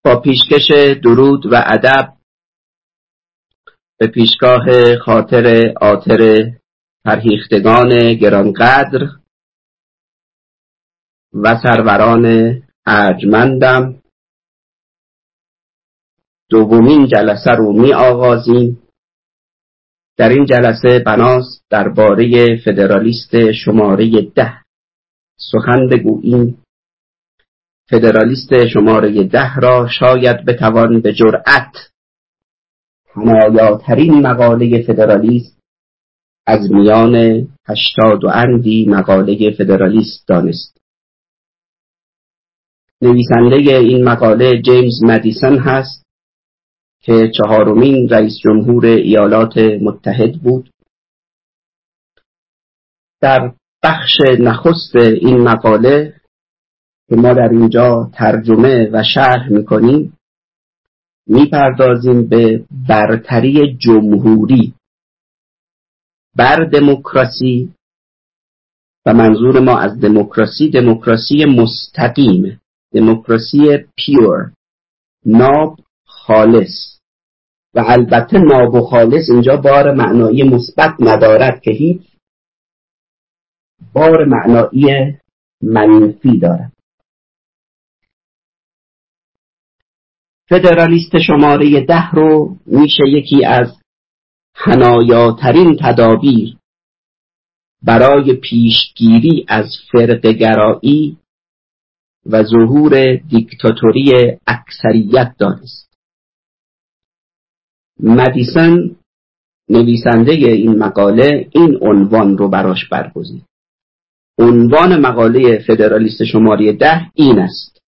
با پیشکش درود و ادب به پیشگاه خاطر عاطر فرهیختگان گرانقدر و سروران ارجمندم دومین جلسه رو می آغازیم. در این جلسه بناست درباره فدرالیست شماره 10 سخن بگوییم. فدرالیست شماره 10 را شاید بتوان به جرأت حمایاترین مقاله فدرالیست از میان 80 و اندی مقاله فدرالیست دانست. نویسنده این مقاله جیمز مدیسن هست که 4مین رئیس جمهور ایالات متحد بود. در بخش نخست این مقاله که ما در اینجا ترجمه و شرح می‌کنیم می‌پردازیم به برتری جمهوری بر دموکراسی و منظور ما از دموکراسی مستقیم، دموکراسی پیور، ناب خالص. و البته ناب و خالص اینجا بار معنایی مثبت ندارد که هیچ بار معنایی منفی دارد. فدرالیست شماره 10 رو میشه یکی از حنایاترین تدابیر برای پیشگیری از فرقه‌گرایی و ظهور دیکتاتوری اکثریت دانست. مدیسن نویسنده این مقاله این عنوان رو براش برگزید. عنوان مقاله فدرالیست شماره 10 این است: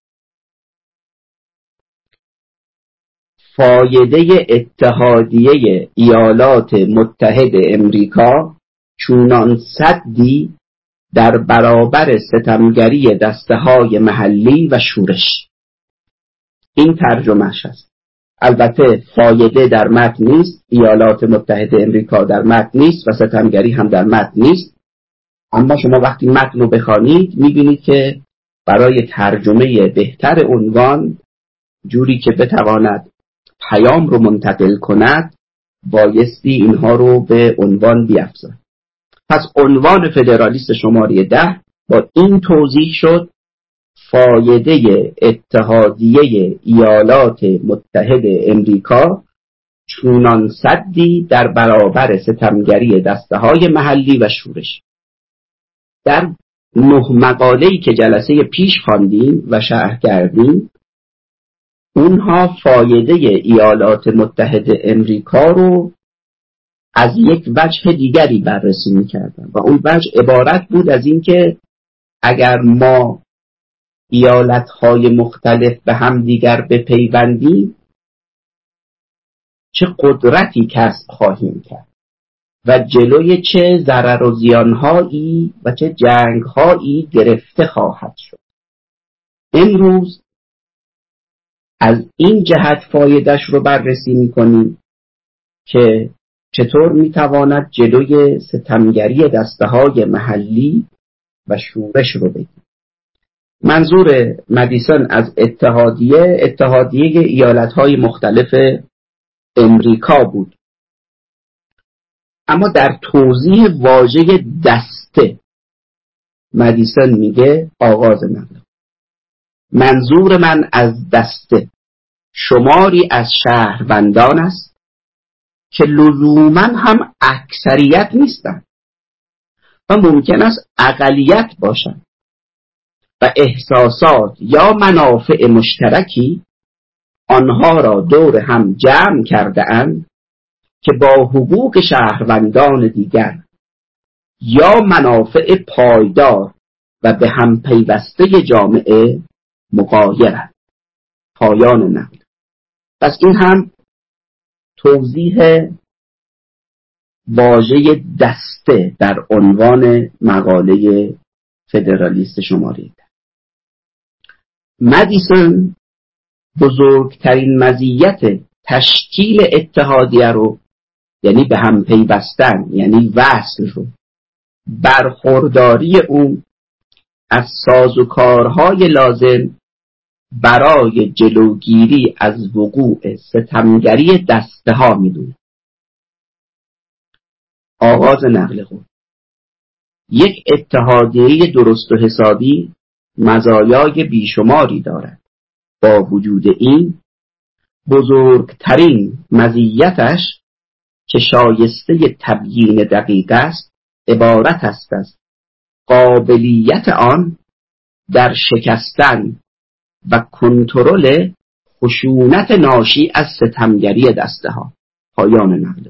فایده اتحادیه ایالات متحد امریکا چونان سدی در برابر ستمگری دسته‌های محلی و شورش. این ترجمهش است. البته فایده در متن نیست، ایالات متحد امریکا در متن نیست و ستمگری هم در متن نیست. اما شما وقتی متن رو بخوانید می‌بینید که برای ترجمه بهتر عنوان، جوری که بتواند پیام رو منتقل کند، بایستی اینها رو به عنوان بیفزاید. پس عنوان فدرالیست شماره 10 با این توضیح شد: فایده اتحادیه ایالات متحد امریکا چونان سدی در برابر ستمگری دسته‌های محلی و شورش. در 9 مقاله‌ای که جلسه پیش خواندیم و شرح کردیم، اونها فایده ایالات متحد امریکا رو از یک وجه دیگری بررسی می‌کردن و اون وجه عبارت بود از این که اگر ما ایالت‌های مختلف به هم دیگر بپیوندیم چه قدرتی کسب خواهیم کرد و جلوی چه ضرر و زیان‌هایی و چه جنگ‌هایی گرفته خواهد شد. امروز از این جهت فایدهش رو بررسی می‌کنیم که چطور می‌تواند جلوی ستمگری دسته‌های محلی و شورش رو بگیرد. منظور مدیسن از اتحادیه ایالت‌های مختلف امریکا بود. اما در توضیح واژه دسته مدیسن میگه آغاز نقل: منظور من از دسته شماری از شهروندان است که لزوماً هم اکثریت نیستند و ممکن است اقلیت باشند و احساسات یا منافع مشترکی آنها را دور هم جمع کرده اند که با حقوق شهروندان دیگر یا منافع پایدار و به هم پیوسته جامعه مغایرند. پایان نقل. پس این هم توضیح واژه دسته در عنوان مقاله فدرالیست شماره 10. مدیسن بزرگترین مزیت تشکیل اتحادیه رو، یعنی به هم پیوستن، یعنی وصل رو، برخورداری اون از سازوکارهای لازم برای جلوگیری از وقوع ستمگری دسته ها میدونه. آغاز نقل قول. یک اتحادیه درست و حسابی مزایای بیشماری دارد. با وجود این بزرگترین مزیتش که شایسته تبیین دقیق است عبارت است از قابلیت آن در شکستن و کنترل خشونت ناشی از ستمگری دسته ها. پایان نقل.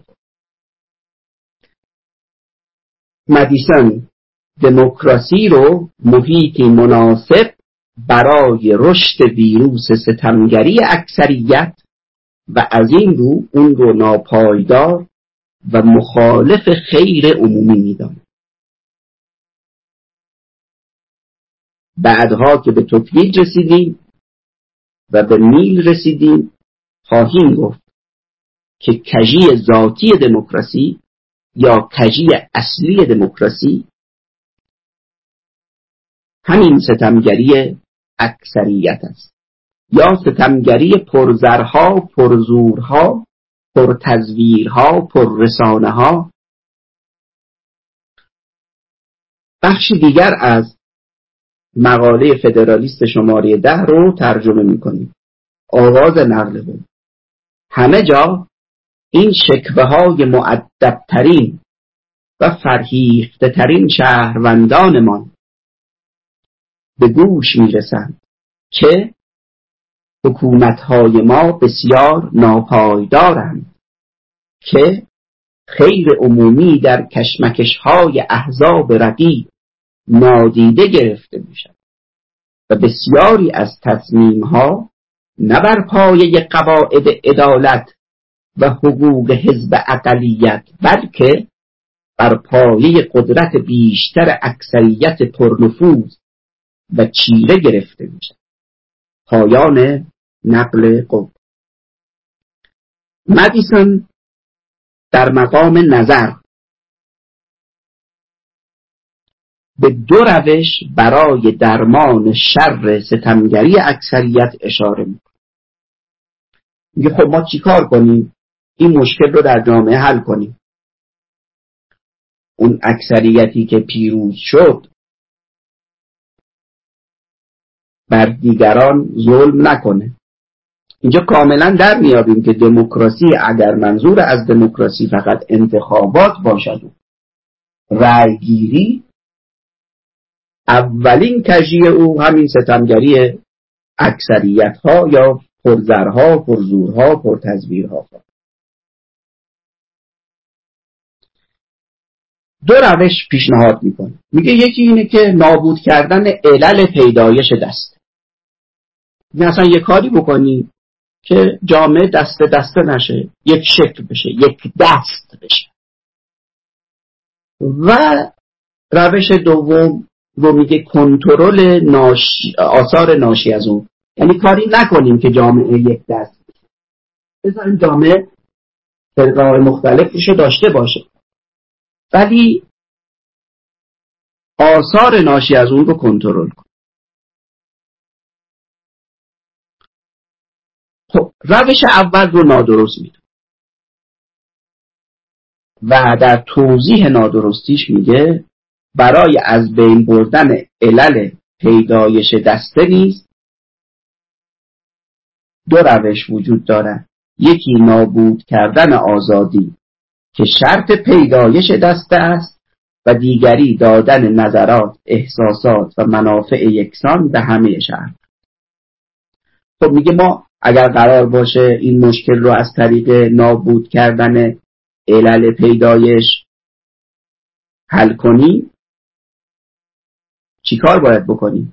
مدیسون دموکراسی رو محیطی مناسب برای رشد ویروس ستمگری اکثریت و از این رو اون رو ناپایدار و مخالف خیر عمومی می‌داند. بعدها که به تفویض رسیدیم و به میل رسیدیم خواهیم گفت که کژی ذاتی دموکراسی یا کژی اصلی دموکراسی همین ستمگری اکثریت است، یا ستمگری پرزرها، پرزورها، پرتزویرها، پررسانه‌ها. بخشی دیگر از مقاله فدرالیست شماره 10 رو ترجمه می‌کنیم. آغاز نقل قول. همه جا این شکوه‌های مؤدب‌ترین و فرهیخته‌ترین شهروندانمان به گوش می‌رسند که حکومت‌های ما بسیار ناپایدارند، که خیر عمومی در کشمکش‌های احزاب رقیب نادیده گرفته می‌شود و بسیاری از تصمیم‌ها نه بر پایه قواعد عدالت و حقوق حزب اقلیت بلکه بر پایه قدرت بیشتر اکثریت پرنفوذ و چیره گرفته می‌شود. پایان نقل قول. مدیسون در مقام نظر به دو روش برای درمان شر ستمگری اکثریت اشاره می‌کند. میگه خب ما چیکار کنیم این مشکل رو در جامعه حل کنیم؟ اون اکثریتی که پیروز شد بر دیگران ظلم نکنه. اینجا کاملا در میابیم که دموکراسی اگر منظور از دموکراسی فقط انتخابات باشد و رأی گیری، اولین کژی او همین ستمگری اکثریت ها یا پرزرها، پرزورها، پرتزویرها. دو روش پیشنهاد میکنه. میگه یکی اینه که نابود کردن علل پیدایش دست. یعنی اصلا یک کاری بکنی که جامعه دسته دسته نشه، یک شکل بشه، یک دست بشه. و روش دوم رو میگه کنترل آثار ناشی از اون. یعنی کاری نکنیم که جامعه یک دست بشه، بذاریم جامعه فرقه‌های مختلفش داشته باشه، ولی آثار ناشی از اون رو کنترل کن. خب روش اول رو نادرست میدونه و در توضیح نادرستیش میگه برای از بین بردن علل پیدایش دسته نیز دو روش وجود دارد. یکی نابود کردن آزادی که شرط پیدایش دسته است و دیگری دادن نظرات، احساسات و منافع یکسان به همه شهر. خب میگه ما اگر قرار باشه این مشکل رو از طریق نابود کردن علل پیدایش حل کنیم، چی کار باید بکنیم؟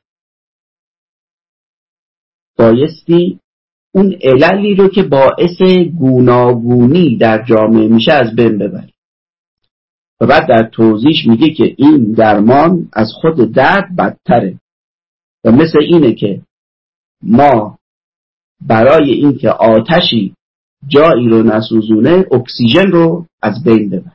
بایستی اون عللی رو که باعث گوناگونی در جامعه میشه از بین ببریم. و بعد در توضیح میگه که این درمان از خود درد بدتره و مثل اینه که ما برای اینکه آتشی جایی رو نسوزونه اکسیژن رو از بین ببریم.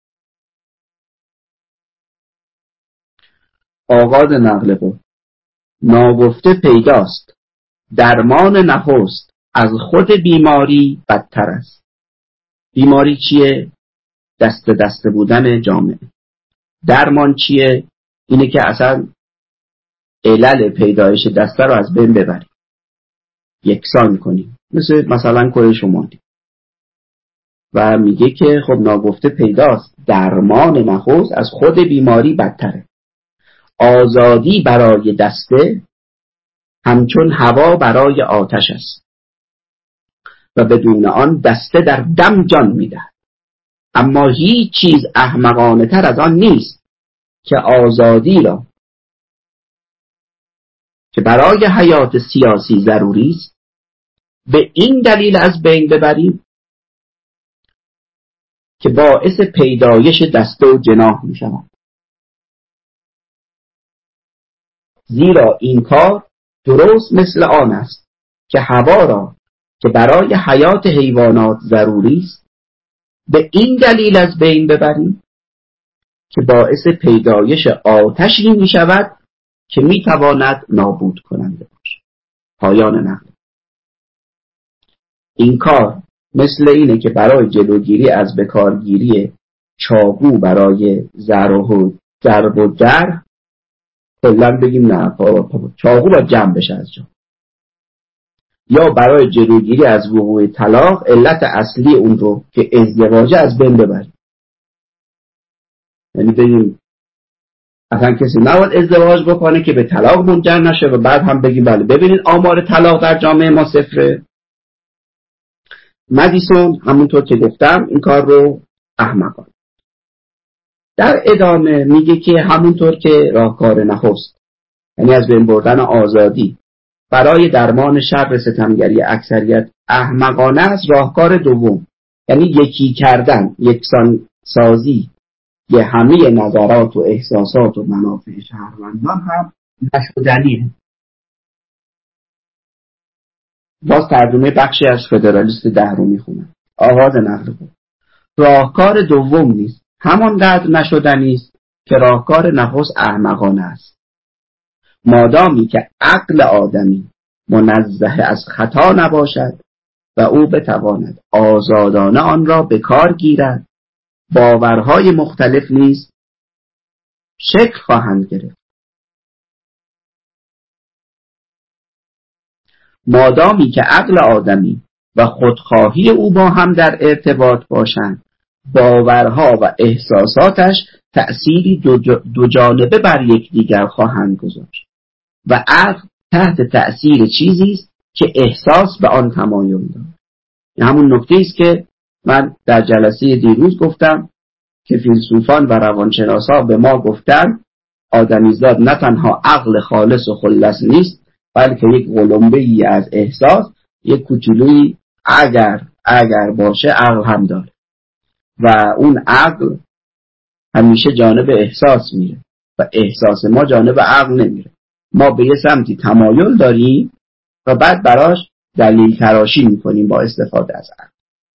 آغاز نقل قول. ناگفته پیداست درمان نخست از خود بیماری بدتر است. بیماری چیه؟ دست بودن جامعه. درمان چیه؟ اینه که اصلا علل پیدایش دسته رو از بین ببریم، یکسان کنیم، مثلا کره شمالی. و میگه که خب ناگفته پیداست درمان نخست از خود بیماری بدتره. آزادی برای دسته همچون هوا برای آتش است و بدون آن دسته در دم جان میده. اما هیچ چیز احمقانه تر از آن نیست که آزادی را که برای حیات سیاسی ضروری است به این دلیل از بین ببریم که باعث پیدایش دسته و جناح می شود. زیرا این کار درست مثل آن است که هوا را که برای حیات حیوانات ضروری است به این دلیل از بین ببریم که باعث پیدایش آتشی می شود که می تواند نابود کننده باشد. پایان نقل. این کار مثل اینه که برای جلوگیری از بکارگیری چاقو برای ضرب و جرح کلا بگیم نه، چاقو باید جمع بشه از جا، یا برای جلوگیری از وقوع طلاق علت اصلی اون رو که ازدواج از بین ببریم. یعنی بگیم اصلا کسی نباید ازدواج بکنه که به طلاق منجر نشه و بعد هم بگیم بله ببینید آمار طلاق در جامعه ما صفره. مدیسون همونطور که گفتم این کار رو احمقانه. در ادامه میگه که همونطور که راهکار نخست یعنی از بین بردن آزادی برای درمان شر ستمگری اکثریت احمقانه است، راهکار دوم یعنی یکی کردن، یکسان سازی یه همه نظرات و احساسات و منافع شهروندان هم نشدنیه. باز ترجمه بخشی از فدرالیست 10 رو میخونم. آغاز نقل بود. راهکار دوم نیست همانقدر نشدنی است که راهکار نخست احمقانه است. مادامی که عقل آدمی منزه از خطا نباشد و او بتواند آزادانه آن را به کار گیرد، باورهای مختلف نیز شکل خواهند گرفت. مادامی که عقل آدمی و خودخواهی او با هم در ارتباط باشند، باورها و احساساتش تأثیری دو جانبه بر یکدیگر خواهند گذاشت و عقل تحت تأثیر چیزی است که احساس به آن تمایل دارد. همون نکته است که من در جلسه دیروز گفتم که فیلسوفان و روانشناسا به ما گفتن آدمیزاد نه تنها عقل خالص و خلص نیست بلکه یک قلمبه ای از احساس، یک کوچولویی اگر باشه عقل هم داره و اون عقل همیشه جانب احساس میره و احساس ما جانب عقل نمیره. ما به یه سمتی تمایل داریم و بعد براش دلیل تراشی میکنیم با استفاده از عقل.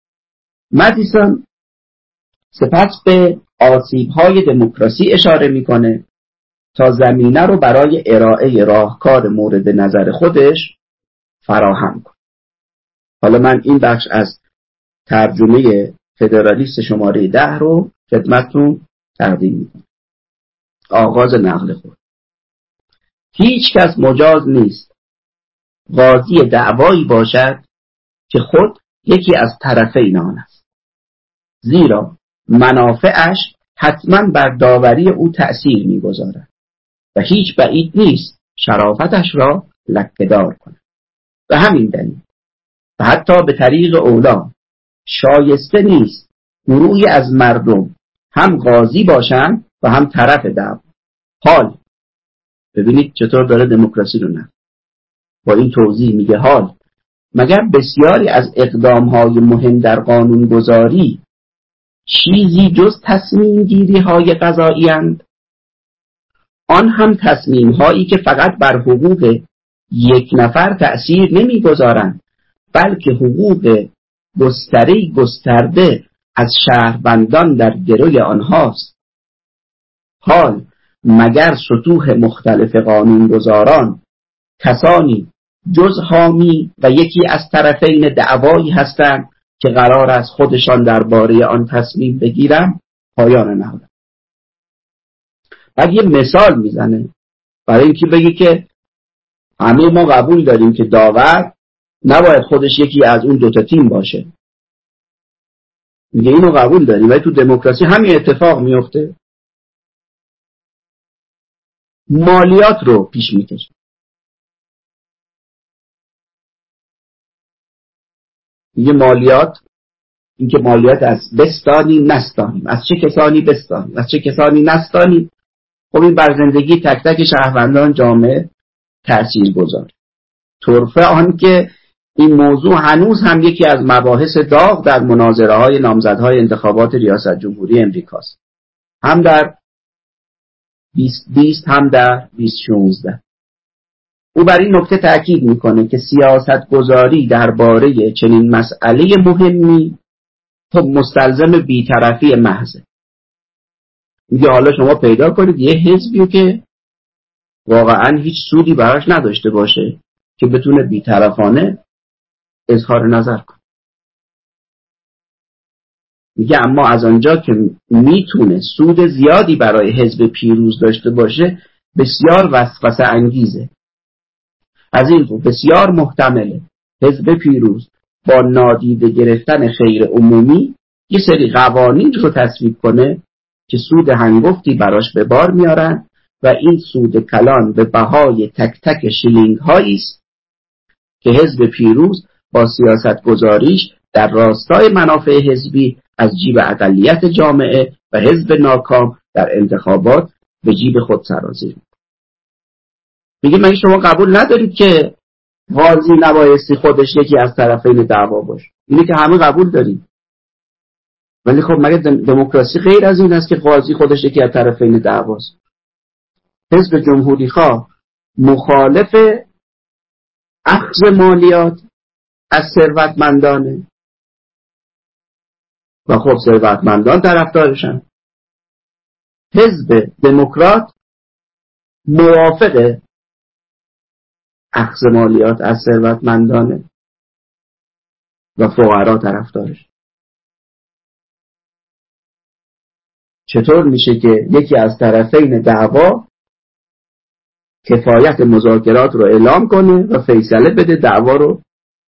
مدیسون سپس به آسیب‌های دموکراسی اشاره میکنه تا زمینه رو برای ارائه راهکار مورد نظر خودش فراهم کنه. حالا من این بخش از ترجمه فدرالیست شماره 10 رو خدمتتون تقدیم میکنم. آغاز نقل خود. هیچ کس مجاز نیست قاضی دعوایی باشد که خود یکی از طرفین آن است، زیرا منافعش حتما بر داوری او تأثیر میگذارد و هیچ بعید نیست شرافتش را لکه‌دار کند. و همین دلیل و حتی به طریق اولا شایسته نیست گروهی از مردم هم قاضی باشند و هم طرف دعوا. حال ببینید چطور داره دموکراسی رو نه با این توضیح میگه حال مگر بسیاری از اقدامهای مهم در قانونگذاری چیزی جز تصمیم گیری های قضایی اند؟ آن هم تصمیم هایی که فقط بر حقوق یک نفر تأثیر نمی گذارند بلکه حقوق گسترده از شهروندان در گروی آنهاست. حال مگر سطوح مختلف قانونگذاران کسانی جز حامی و یکی از طرفین دعوایی هستند که قرار است خودشان درباره آن تصمیم بگیرند. پایان نقل. بعد یه مثال میزنه برای اینکه بگه که همه ما قبول داریم که داور نباید خودش یکی از اون دوتا تیم باشه. میگه اینو قبول داریم ولی تو دموکراسی همین اتفاق میفته. مالیات رو پیش میکشه. میگه مالیات، اینکه مالیات از بستانیم نستانیم، از چه کسانی بستانیم از چه کسانی نستانیم. خب این بر زندگی تک تک شهروندان جامعه تأثیر گذاره. طرفه آن که این موضوع هنوز هم یکی از مباحث داغ در مناظره های نامزدهای انتخابات ریاست جمهوری امریکاست، هم در 2020 هم در 2016. او بر این نکته تأکید میکنه که سیاست گذاری درباره چنین مسئله مهمی خب مستلزم بی‌طرفی محضه. میگه حالا شما پیدا کنید یه حزبی که واقعا هیچ سودی براش نداشته باشه که بتونه بی‌طرفانه اظهار نظر کنه. میگه اما از آنجا که میتونه سود زیادی برای حزب پیروز داشته باشه بسیار وسوسه انگیزه. از این رو بسیار محتمله حزب پیروز با نادیده گرفتن خیر عمومی یه سری قوانین رو تصویب کنه که سود هنگفتی براش به بار میارن و این سود کلان به بهای تک تک شیلینگ هایی است که حزب پیروز با سیاست گذاریش در راستای منافع حزبی از جیب اقلیت جامعه و حزب ناکام در انتخابات به جیب خود سرازیر میکنه. میگه مگه شما قبول ندارید که قاضی نبایستی خودش یکی از طرفین دعوا باشه؟ اینه که همه قبول داریم. ولی خب مگه دموکراسی غیر از این است که قاضی خودش یکی از طرفین دعواست؟ حزب جمهوری خواه مخالف اخذ مالیات از ثروتمندانه و خب ثروتمندان طرفدارشن. حزب دموکرات موافق اخذ مالیات از ثروتمندانه و فقرا طرفدارش. چطور میشه که یکی از طرفین دعوا کفایت مذاکرات رو اعلام کنه و فیصله بده دعوا رو؟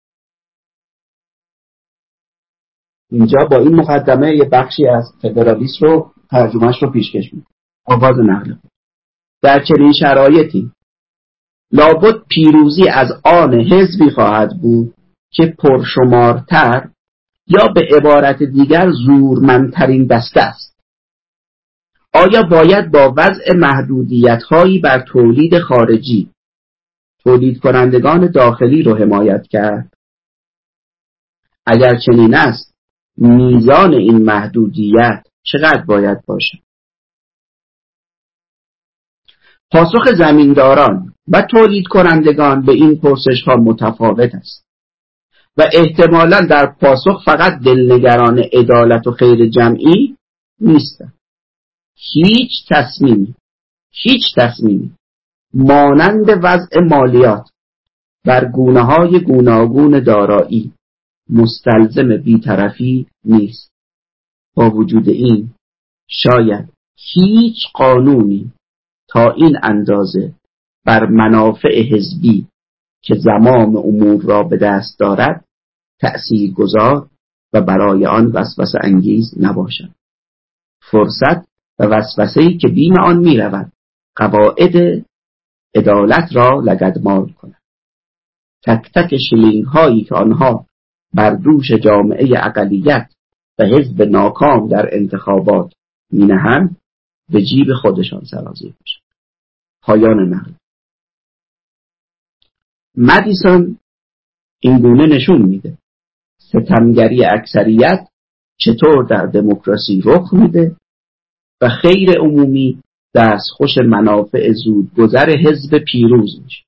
اینجا با این مقدمه یه بخشی از فدرالیسم رو ترجمهش رو پیشکش میکنه. آغاز نقل. در چنین شرایطی لابد پیروزی از آن حزبی خواهد بود که پرشمارتر یا به عبارت دیگر زورمندترین دسته است. آیا باید با وضع محدودیت‌هایی بر تولید خارجی تولید کنندگان داخلی رو حمایت کرد؟ اگر چنین است میزان این محدودیت چقدر باید باشه؟ پاسخ زمینداران و تولید کنندگان به این پرسش‌ها متفاوت است و احتمالاً در پاسخ فقط دلنگران عدالت و خیر جمعی نیستند. هیچ تصمیمی مانند وضع مالیات بر گونه‌های گوناگون دارایی مستلزم بی‌طرفی نیست. با وجود این شاید هیچ قانونی تا این اندازه بر منافع حزبی که زمام امور را به دست دارد تأثیرگذار و برای آن وسوسه انگیز نباشد. فرصت و وسوسه‌ای که بیم آن می‌رود قواعد عدالت را لگدمال کند. تک تک شیلینگ هایی که آنها بر دوش جامعه اقلیت و حزب ناکام در انتخابات می‌نهند به جیب خودشان سرازیر باشد. پایان نقل. مدیسون این گونه نشون میده ستمگری اکثریت چطور در دموکراسی رخ میده و خیر عمومی دستخوش منافع زودگذر حزب پیروز میشه.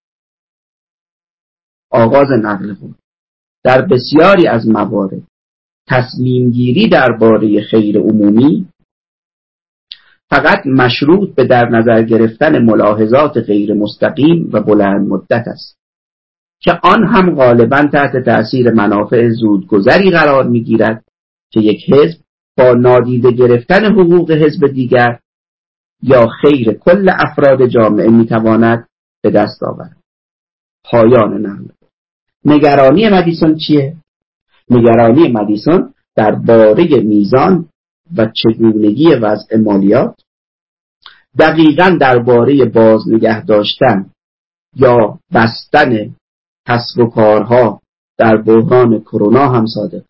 آغاز نقل بود. در بسیاری از موارد تصمیم گیری درباره خیر عمومی فقط مشروط به در نظر گرفتن ملاحظات غیر مستقیم و بلند مدت است که آن هم غالباً تحت تأثیر منافع زودگذری قرار می‌گیرد که یک حزب با نادیده گرفتن حقوق حزب دیگر یا خیر کل افراد جامعه می‌تواند به دست آورد. پایان نقل. نگرانی مدیسون چیه؟ نگرانی مدیسون درباره میزان و چگونگی وضع مالیات، دقیقاً درباره باز نگه داشتن یا بستن کسب و کارها در بحران کرونا هم صادق.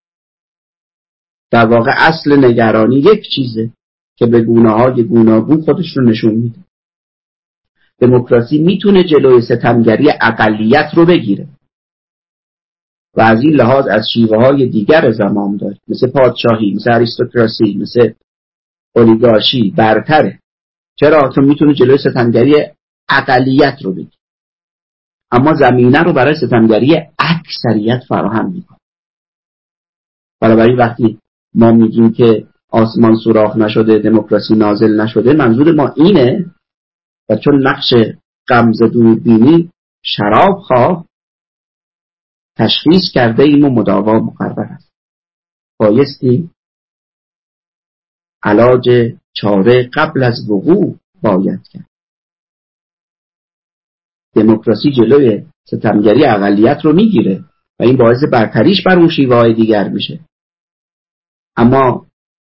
در واقع اصل نگرانی یک چیزه که به گونه‌های گوناگون خودش رو نشون میده. دموکراسی میتونه جلوی ستمگری اقلیت رو بگیره و از این لحاظ از شیوه‌های دیگر زمامداری مثل پادشاهی، مثل اریستوکراسی، مثل اولیگارشی برتره. چرا؟ چون میتونه جلوی ستمگری اقلیت رو بگیره، اما زمینه رو برای ستمگری اکثریت فراهم میکنه. بنابراین وقتی ما میگیم که آسمان سوراخ نشده، دموکراسی نازل نشده، منظور ما اینه و چون نقش غمزه دوربینی شراب خواه تشخیص کرده ایم و مداوا مقرر است. بایستی علاج چاره قبل از وقوع باید کرد. دموکراسی جلوی ستمگری اقلیت رو میگیره و این باعث برتریش بر اون شیوه‌های دیگر میشه، اما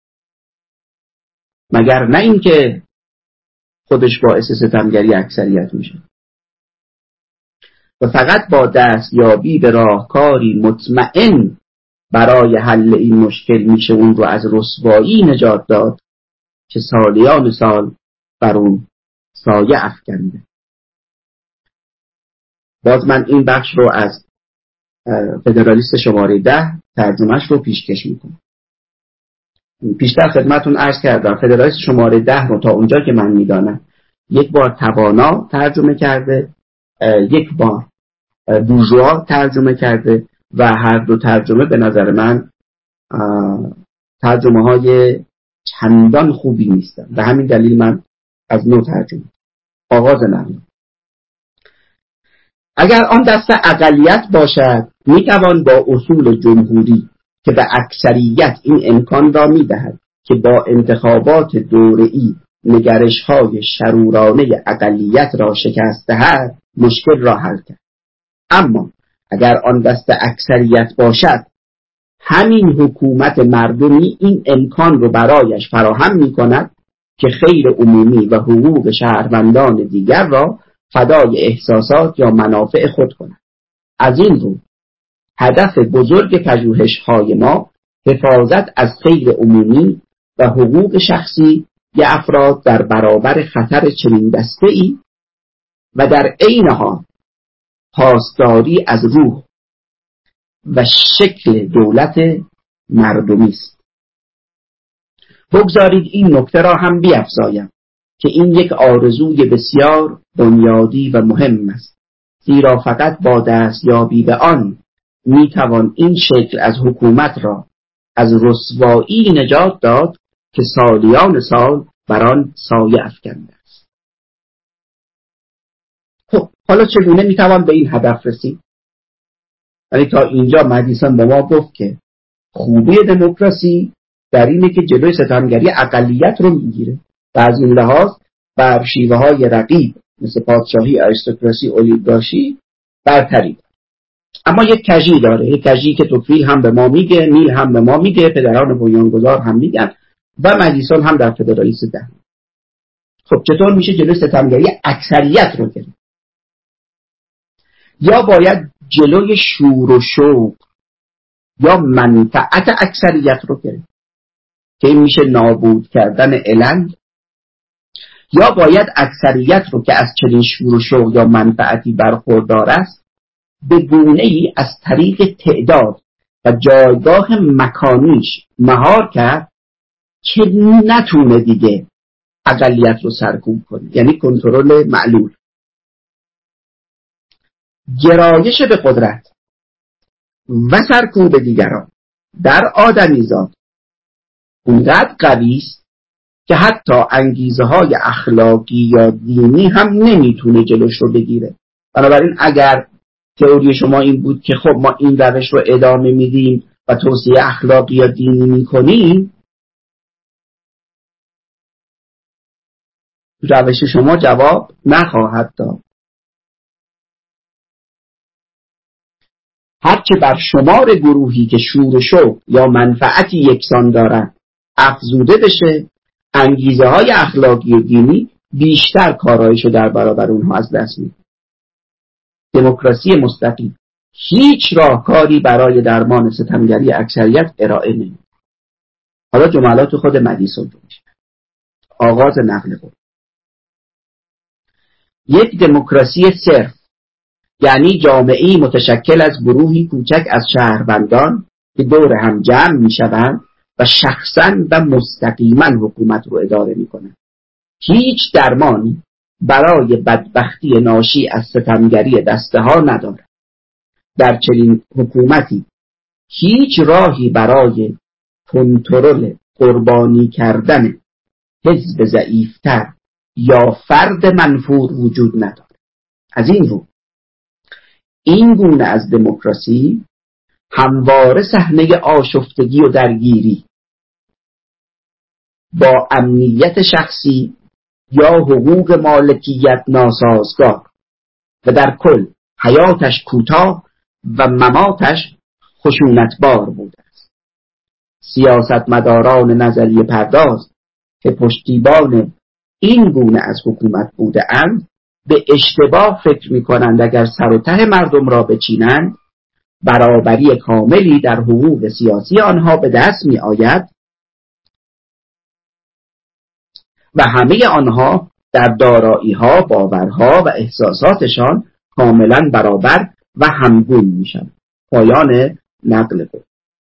مگر نه این که خودش باعث ستمگری اکثریت میشه. و فقط با دستیابی به راهکاری مطمئن برای حل این مشکل میشه اون رو از رسوایی نجات داد که سالیان سال بر اون سایه افکنده. باز من این بخش رو از فدرالیست شماره 10 ترجمهش رو پیشکش میکنم. پیشتر خدمتون عرض کردم فدرالیست شماره 10 رو تا اونجا که من میدانم یک بار توانا ترجمه کرده، یک بار بورژوا ترجمه کرده و هر دو ترجمه به نظر من ترجمه های چندان خوبی نیستن. به همین دلیل من از نو ترجمه. آغاز نقل: اگر آن دست اقلیت باشد میتوان با اصول جمهوری که به اکثریت این امکان را میدهد که با انتخابات دوره‌ای نگرش‌های شرورانه اقلیت را شکست دهد مشکل را حل کرد. اما اگر آن دست اکثریت باشد همین حکومت مردمی این امکان رو برایش فراهم می‌کند که خیر عمومی و حقوق شهروندان دیگر را فدای احساسات یا منافع خود کند. از این رو هدف بزرگ پژوهش‌های ما حفاظت از خیر عمومی و حقوق شخصی افراد در برابر خطر چنین دسته‌ای و در عین حال پاسداری از روح و شکل دولت مردمی است. بگذارید این نکته را هم بیفزایم که این یک آرزوی بسیار بنیادی و مهم است، زیرا فقط با دستیابی به آن میتوان این شکل از حکومت را از رسوایی نجات داد که سالیان سال بر آن سایه افکنده است. خب حالا چگونه میتوان به این هدف رسید؟ ولی تا اینجا مدیسون به ما گفت که خوبی دموکراسی در اینه که جلوی ستمگری اقلیت رو میگیره و از این لحاظ بر شیوه‌های رقیب مثل پادشاهی، اریستوکراسی، اولیگارشی برتری داره. اما یک کژی داره، یک کژی که توکویل هم به ما میگه، میل هم به ما میگه، پدران بنیانگذار هم میگن و مدیسون هم در فدرالیست 10. خب چطور میشه جلوی ستمگری اکثریت رو گرفت؟ یا باید جلوی شور و شوق یا منفعت اکثریت رو گرفت که این میشه نابود کردن علل، یا باید اکثریت رو که از چنین شور و شوق یا منفعتی برخوردار است به گونه‌ای از طریق تعداد و جایگاه مکانیش مهار کرد که نتونه دیگه اقلیت رو سرکوب کنه، یعنی کنترل معلول. گرایش به قدرت و سرکوب دیگران در آدمیزاد اونقدر قوی است که حتی انگیزه های اخلاقی یا دینی هم نمیتونه جلوش رو بگیره. بنابراین اگر تئوری شما این بود که خب ما این روش رو ادامه میدیم و توصیه اخلاقی یا دینی میکنیم، روش شما جواب نخواهد داد. هرچه بر شمار گروهی که شور و شوق یا منفعتی یکسان دارند افزوده بشه، انگیزه های اخلاقی و دینی بیشتر کارایشو در برابر اونها از دست میده. دموکراسی مستقیم هیچ راهکاری برای درمان ستمگری اکثریت ارائه نمیده. حالا جملات خود مدیسون رو میشه. آغاز نقل قول: یک دموکراسی صرف یعنی جامعه‌ای متشکل از گروهی کوچک از شهروندان که دور هم جمع میشوند و شخصاً و مستقیما حکومت رو اداره میکنند. هیچ درمانی برای بدبختی ناشی از ستمگری دسته ها ندارد. در چنین حکومتی هیچ راهی برای کنترل قربانی کردن حزب ضعیفتر یا فرد منفور وجود ندارد. از این رو این گونه از دموکراسی همواره صحنه آشفتگی و درگیری با امنیت شخصی یا حقوق مالکیت ناسازگار و در کل حیاتش کوتاه و مماتش خشونتبار بوده است. سیاستمداران نظریه پرداز که پشتیبان این گونه از حکومت بوده اند به اشتباه فکر می کنند اگر سر و ته مردم را بچینند برابری کاملی در حقوق سیاسی آنها به دست می آید و همه آنها در دارایی‌ها، باورها و احساساتشان کاملا برابر و همگون می شوند. پایان نقل قول.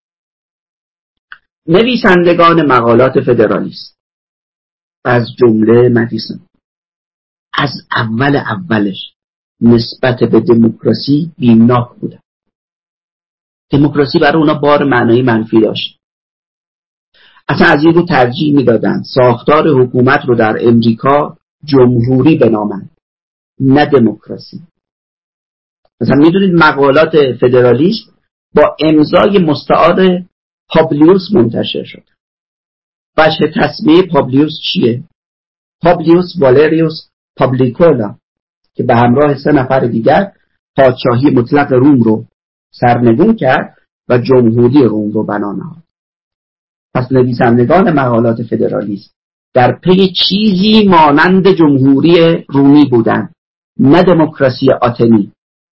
نویسندگان مقالات فدرالیست از جمله مدیسون از اولش نسبت به دموکراسی بیمناک بودن. دموکراسی برای اونا بار معنایی منفی داشت. اصلا از این رو ترجیح میدادن ساختار حکومت رو در امریکا جمهوری بنامند، نه دموکراسی. مثلا میدونید مقالات فدرالیست با امضای مستعار پابلیوس منتشر شد. وجه تسمیه پابلیوس چیه؟ پابلیوس والریوس پابلیکولا که به همراه 3 نفر دیگر پادشاهی مطلق روم رو سرنگون کرد و جمهوری روم رو بنا نهاد. پس نویسندگان مقالات فدرالیست در پی چیزی مانند جمهوری رومی بودند، نه دموکراسی آتنی.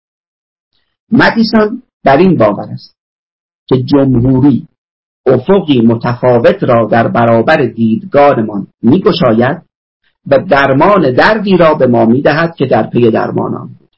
مدیسون بر این باور است که جمهوری افقی متفاوت را در برابر دیدگانمان می‌گشاید و درمان دردی را به ما می‌دهد که در پی درمان آن بود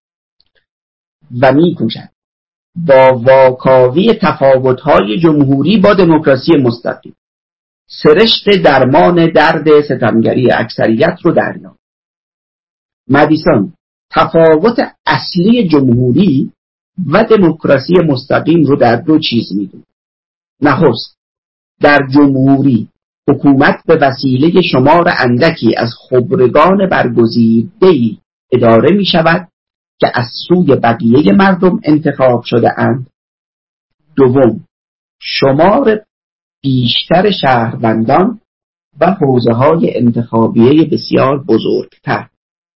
و می‌کوشد با واکاوی تفاوت‌های جمهوری با دموکراسی مستقیم سرشت درمان درد ستمگری اکثریت رو دریافت. مدیسون تفاوت اصلی جمهوری و دموکراسی مستقیم رو در 2 چیز می‌دونه. نخست، در جمهوری حکومت به وسیله شمار اندکی از خبرگان برگزیده‌ای اداره می‌شود که از سوی بقیه مردم انتخاب شده اند. دوم، شمار بیشتر شهروندان و حوزه‌های انتخابیه بسیار بزرگتر.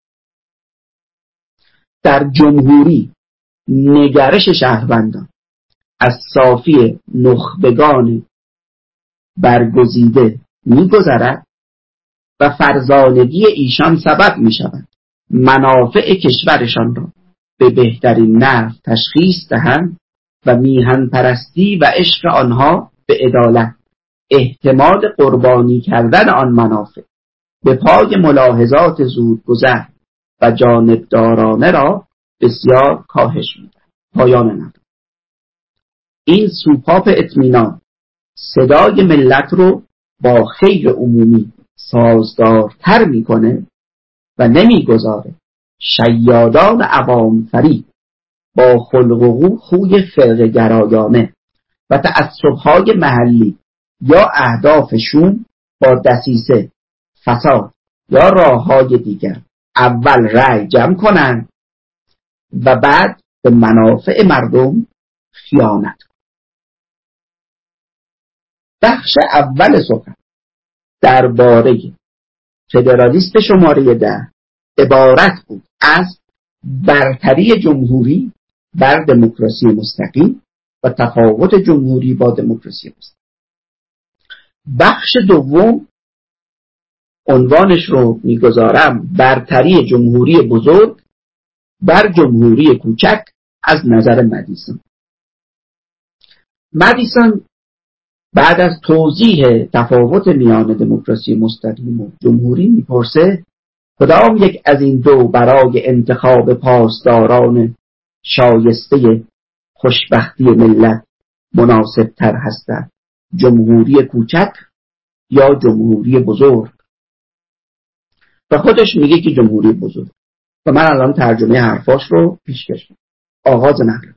در جمهوری نگرش شهروندان از صافی نخبگان برگزیده می‌گذرد و فرزانگی ایشان سبب می‌شود منافع کشورشان را به بهترین نحو تشخیص دهند و میهن پرستی و عشق آنها به عدالت، احتمال قربانی کردن آن منافع به پای ملاحظات زودگذر و جانبدارانه را بسیار کاهش می‌دهد. پایان نقل. این سوپاپ اطمینان صدای ملت رو با خیر عمومی سازدارتر میکنه و نمیگذاره شیادان عوام فریب با خلق و خوی فرقه گرایانه و تعصب‌های محلی یا اهداف شوم با دسیسه، فساد یا راه‌های دیگر اول رأی جمع کنند و بعد به منافع مردم خیانت. بخش اول سخن درباره فدرالیست شماره 10 عبارت بود از برتری جمهوری بر دموکراسی مستقیم و تفاوت جمهوری با دموکراسی مستقیم. بخش دوم عنوانش رو میگذارم برتری جمهوری بزرگ بر جمهوری کوچک از نظر مدیسون. مدیسون بعد از توضیح تفاوت میان دموکراسی مستقیم و جمهوری میپرسه کدام یک از این دو برای انتخاب پاسداران شایسته خوشبختی ملت مناسب تر هستند، جمهوری کوچک یا جمهوری بزرگ؟ و خودش میگه که جمهوری بزرگ. و من الان ترجمه حرفاش رو پیشکش میکنم. آغاز نقل: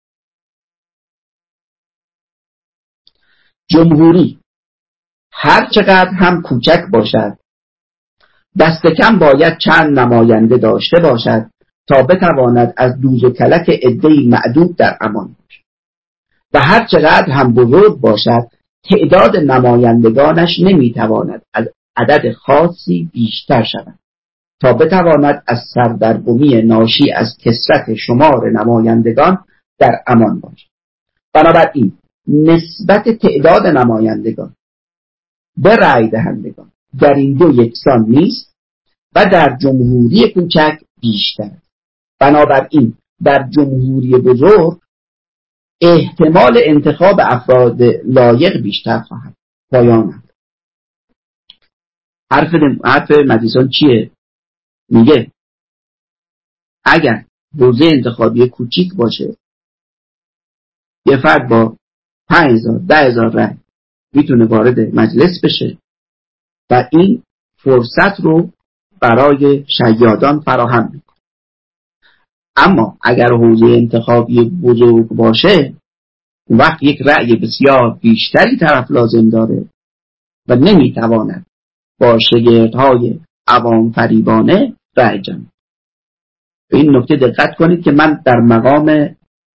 جمهوری هر چقدر هم کوچک باشد دست کم باید چند نماینده داشته باشد تا بتواند از دوز و کلک عده‌ای معدود در امان باشد و هر چقدر هم بزرگ باشد تعداد نمایندگانش نمیتواند از عدد خاصی بیشتر شود تا بتواند از سردرگمی ناشی از کثرت شمار نمایندگان در امان باشد. بنابراین نسبت تعداد نمایندگان به رأی دهندگان در این دو یکسان نیست و در جمهوری کوچک بیشتر. بنابراین در جمهوری بزرگ احتمال انتخاب افراد لایق بیشتر خواهد. پایان حرف مدیسون چیه؟ میگه اگر حوزه انتخابی کوچیک باشه یه فرد با 5000 10000 رأی میتونه وارد مجلس بشه و این فرصت رو برای شیادان فراهم میکنه. اما اگر حوزه انتخابی بزرگ باشه اون وقت یک رأی بسیار بیشتری طرف لازم داره و نمیتواند با شگردهای عوام فریبانه رأی جمع. به این نکته دقت کنید که من در مقام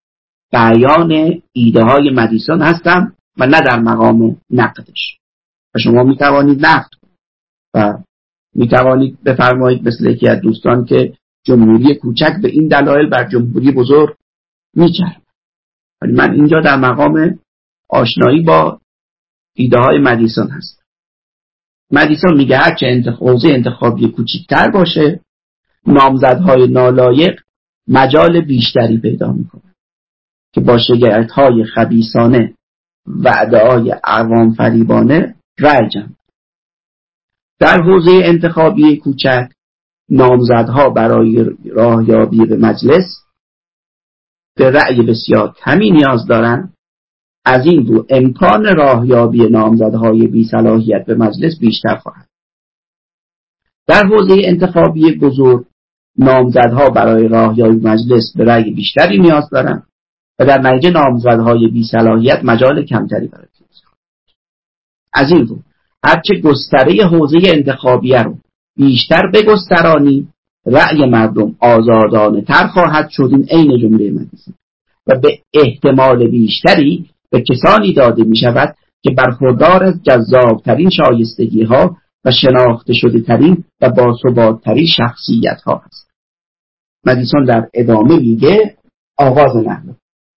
بیان ایده های مدیسون هستم و نه در مقام نقدش و شما میتوانید نقد و میتوانید بفرمایید مثل یکی از دوستان که جمهوری کوچک به این دلایل بر جمهوری بزرگ میچربه. ولی من اینجا در مقام آشنایی با ایده های مدیسون هستم. مدیسون میگه هرچه حوزه انتخابی کوچکتر باشه نامزدهای نالایق مجال بیشتری پیدا میکنه که با شگردهای خبیثانه و ادعای عوام فریبانه رأی جمع. در حوزه انتخابی کوچک نامزدها برای راهیابی به مجلس به رأی بسیار کمی نیاز دارند. از این رو امکان راهیابی نامزدهای بی صلاحیت به مجلس بیشتر خواهد. در حوزه انتخابی بزرگ نامزدها برای راهیابی مجلس به رأی بیشتری نیاز دارند و در نتیجه نامزدهای بی صلاحیت مجال کمتری برای انتخاب. از این رو هرچه گستره حوزه انتخابیه رو بیشتر بگسترانی رأی مردم آزادانه تر خواهد شد. این عین جمله مدیسون و به احتمال بیشتری به کسانی داده می شود که برخوردار از جذابترین شایستگی ها و شناخته شده ترین و باثبات ترین شخصیت ها هست. مدیسون در ادامه میگه آغاز نقل: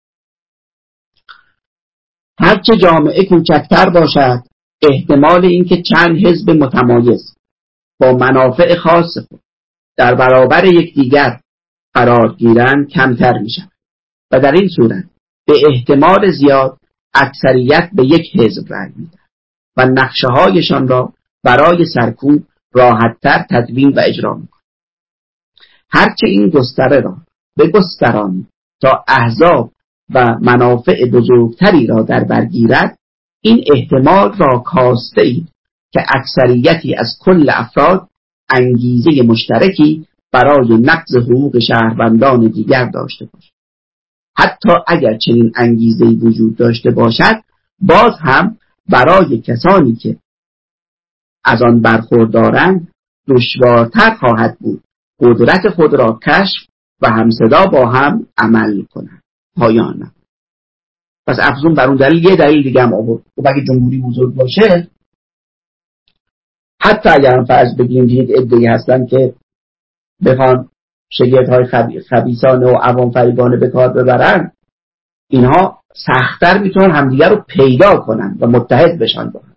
هرچه جامعه کوچکتر باشد احتمال اینکه چند حزب متمایز با منافع خاص خود در برابر یکدیگر قرار گیرند کمتر می شود و در این صورت به احتمال زیاد اکثریت به یک حزب رأی می‌دهد و نقشه‌هایشان را برای سرکوب راحت‌تر تدوین و اجرا می‌کنند. هرچه این گستره را به گسترانی تا احزاب و منافع بزرگتری را در بر گیرد این احتمال را کاسته اید که اکثریتی از کل افراد انگیزه مشترکی برای نقض حقوق شهروندان دیگر داشته باشد. حتی اگر چنین انگیزه‌ای وجود داشته باشد باز هم برای کسانی که از آن برخوردارند دشوارتر خواهد بود قدرت خود را کشف و همصدا با هم عمل کنند. پایان. پس افزون بر اون دلیل یه دلیل دیگه هم آورد. و اگه جمهوری بزرگ باشه، حتی اگر هم فرض بگیریم یک عده‌ای هستن که بخوان شگفت‌های خبیثانه و عوام فریبانه به کار ببرن، اینها سخت‌تر میتونن همدیگر رو پیدا کنن و متحد بشن با هم.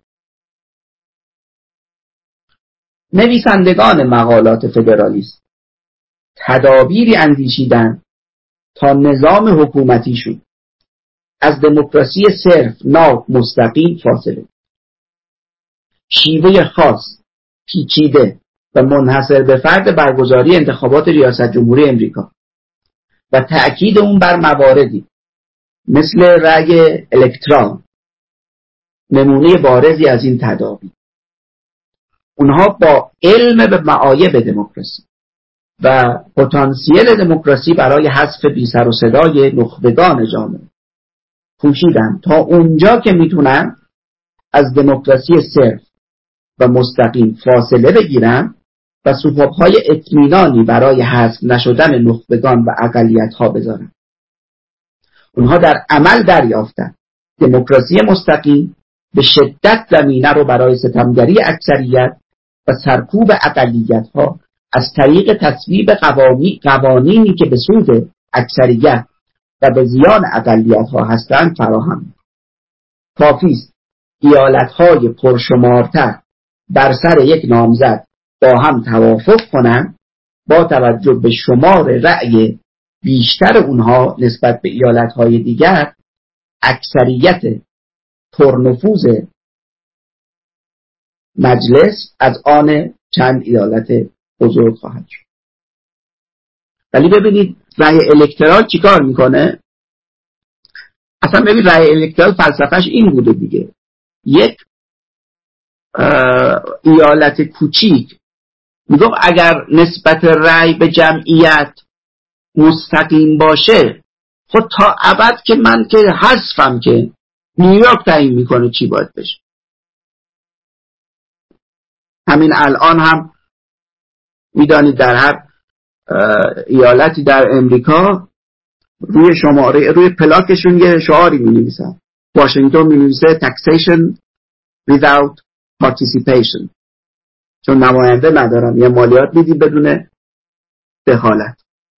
نویسندگان مقالات فدرالیست تدابیری اندیشیدن تا نظام حکومتیشون از دموکراسی صرف ناب مستقیم فاصله، شیوه خاص، پیچیده و منحصر به فرد برگزاری انتخابات ریاست جمهوری امریکا و تأکید اون بر مواردی مثل رأی الکترال نمونه بارزی از این تدابیر. اونها با علم به معایب دموکراسی و پتانسیل دموکراسی برای حذف بی سر و صدای نخبگان جامعه کوشیدن تا اونجا که میتونن از دموکراسی صرف و مستقیم فاصله بگیرن و سوپاپ‌های اطمینانی برای حذف نشدن نخبگان و اقلیت‌ها بذارن. اونها در عمل دریافتن دموکراسی مستقیم به شدت زمینه رو برای ستمگری اکثریت و سرکوب اقلیت‌ها از طریق تصویب قوانینی که به سود اکثریت و به زیان اقلیت‌ها هستند فراهم. کافی است ایالت‌های پرشمارتر بر سر یک نامزد با هم توافق کنند با توجه به شمار رأی بیشتر اونها نسبت به ایالت‌های دیگر. اکثریت پرنفوذ مجلس از آن چند ایالت بزرگ خواهد شد. ولی ببینید رأی الکترال چیکار میکنه؟ اصلا ببینید رأی الکترال فلسفهش این بوده دیگه، یک ایالت کوچیک میگم اگر نسبت رأی به جمعیت مستقیم باشه، خود تا ابد که من که حذفم که نیویورک تعیین میکنه چی باید بشه. همین الان هم میدانید در هر ایالتی در امریکا روی شماره روی پلاکشون یه شعاری می‌نویسن. واشنگتن می‌نویسه taxation without participation، چون نماینده ندارن، یه مالیات میدی بدون دخالت.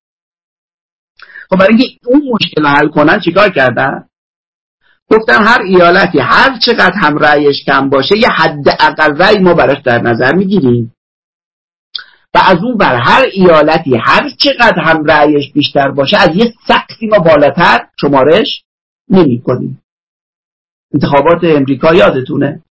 خب برای اینکه اون مشکل رو حل کنن چیکار کردن؟ گفتن هر ایالتی هر چقدر هم رأیش کم باشه یه حد اقل رأی ما براش در نظر میگیریم و از اون بر هر ایالتی هر چقدر هم رأیش بیشتر باشه از یه سقفی ما بالاتر شمارش نمی کنیم. انتخابات امریکا یادتونه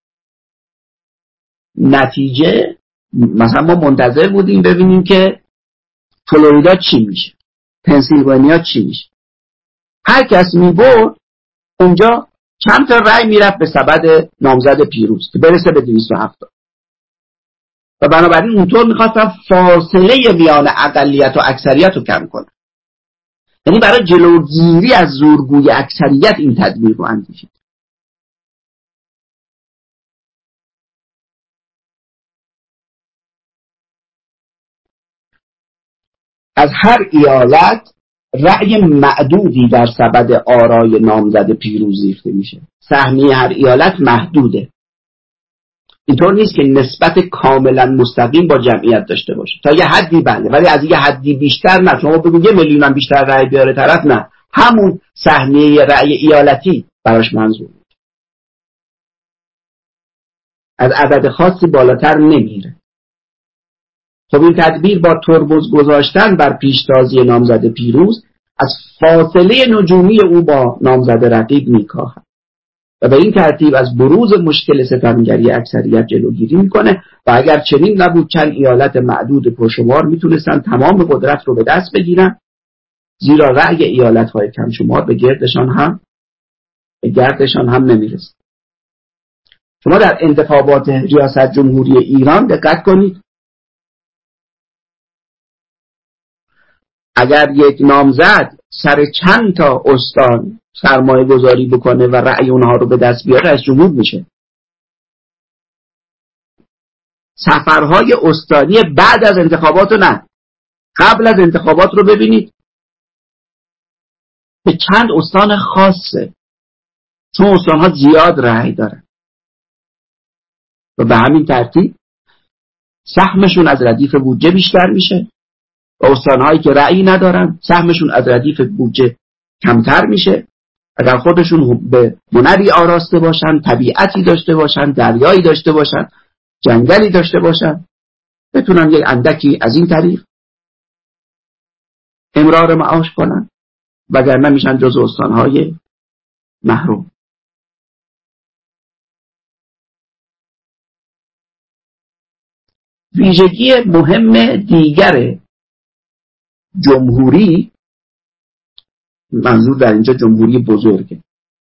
نتیجه مثلا ما منتظر بودیم ببینیم که فلوریدا چی میشه، پنسیلوانیا چی میشه. هر کس میبرد اونجا چند تا رأی میرفت به سبد نامزد پیروز که برسه به 270 و بنابراین اونطور میخواستن فاصله میان اقلیت و اکثریت رو کم کنن. یعنی برای جلوگیری از زورگوی اکثریت این تدبیر رو اندیشید. از هر ایالت رأی معدودی در سبد آرای نامزد پیروز ریخته میشه. سهمیه هر ایالت محدوده. اینطور نیست که نسبت کاملا مستقیم با جمعیت داشته باشه. تا یه حدی بله، ولی از یه حدی بیشتر نه. شما بگید 1 میلیون هم بیشتر رأی بیاره طرف، نه، همون سهمیه رأی ایالتی براش منظور. از عدد خاصی بالاتر نمیره. خب این تدبیر با ترمز گذاشتن بر پیشتازی نامزد پیروز از فاصله نجومی او با نامزد رقیب میکاهد و به این ترتیب از بروز مشکل ستمگری اکثریت جلوگیری میکنه و اگر چنین نبود چند ایالت معدود پرشمار میتونستن تمام قدرت رو به دست بگیرن، زیرا رأی ایالت‌های کم شمار به گردشان هم نمیرسه. شما در انتخابات ریاست جمهوری ایران دقت کنید، اگر یک نامزد سر چند تا استان سرمایه گذاری بکنه و رأی اونها رو به دست بیاره از جمهور میشه. سفرهای استانی بعد از انتخابات رو نه، قبل از انتخابات رو ببینید به چند استان خاصه، چون استانها زیاد رأی دارن و به همین ترتیب سهمشون از ردیف بودجه بیشتر میشه و استانهایی که رأی ندارن سهمشون از ردیف بودجه کمتر میشه. اگر خودشون به هنری آراسته باشن، طبیعتی داشته باشن، دریایی داشته باشن، جنگلی داشته باشن، بتونن یک اندکی از این طریق امرار معاش کنن، وگرنه میشن جز استانهای محروم. ویژگی مهم دیگر جمهوری، منظور در اینجا جمهوری بزرگه،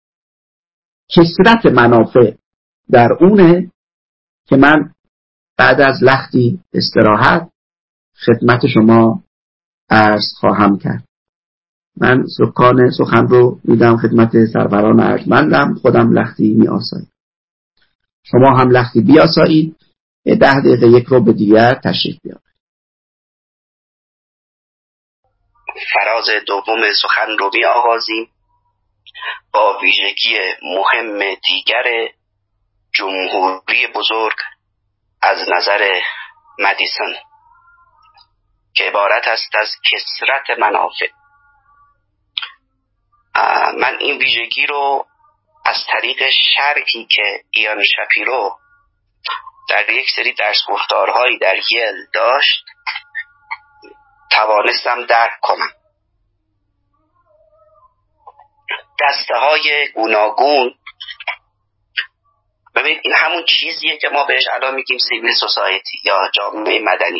کثرت منافع در اونه که من بعد از لختی استراحت خدمت شما عرض خواهم کرد. من سخن رو میدم خدمت سروران ارجمندم، خودم لختی می آسایید، شما هم لختی بیاسایید، 10 دقیقه یک رو به دیگر تشریف بیارید. فراز دوم سخن رو می آغازیم با ویژگی مهم دیگر جمهوری بزرگ از نظر مدیسون که عبارت است از کثرت منافع. من این ویژگی رو از طریق شرحی که ایان شپیرو در یک سری درس گفتارهایی در یل داشت توانستم درک کنم. دسته های گوناگون، ببینید این همون چیزیه که ما بهش الان میگیم سیویل سوسایتی یا جامعه مدنی